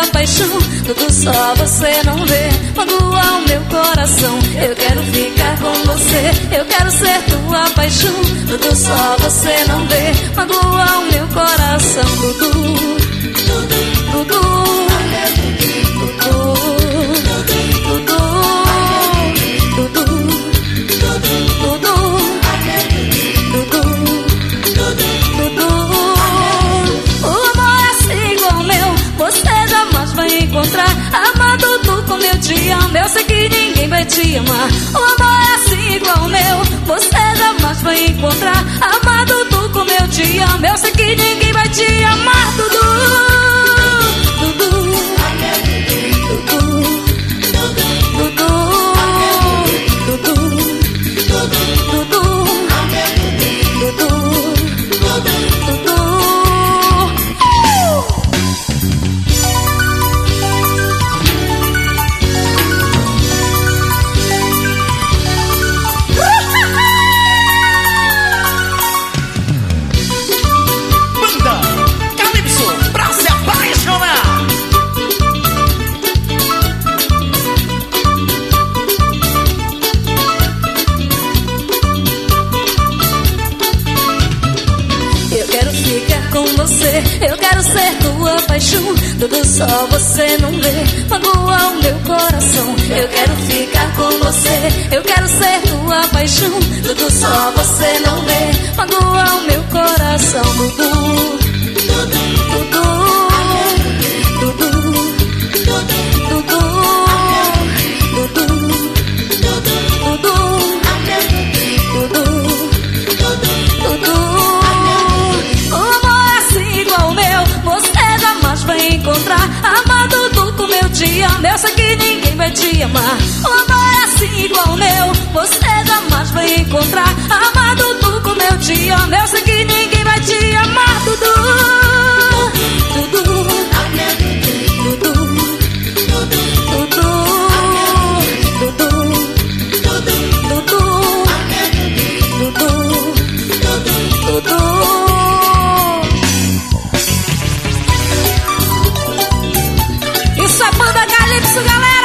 tua paixão, tudo só você não vê. Magoa o meu coração, eu quero ficar com você. Eu quero ser tua paixão, tudo só você não vê. Magoa o meu coração, Dudu, Dudu, Dudu. Amado tu como eu te amo, eu sei que ninguém vai te amar. O amor é assim igual ao meu, você jamais vai encontrar. Amado tu como eu te amo, eu sei que ninguém vai te amar. Dudu, Dudu, Dudu, Dudu, Dudu, eu quero ser tua paixão, tudo só você não vê. Magoa o meu coração, eu quero ficar com você. Eu quero ser tua paixão, tudo só você não vê. Magoa o meu coração, Dudu, Dudu, Dudu, Dudu, Dudu, Dudu. Amado tu como eu te amo, eu sei que ninguém vai te amar. O amor é assim igual ao meu, você jamais vai encontrar. Amado tu como eu te amo, eu sei que ninguém vai te amar. Dudu, Dudu, Dudu, Dudu, Dudu, Dudu, Dudu. Isso é banda Calypso, galera!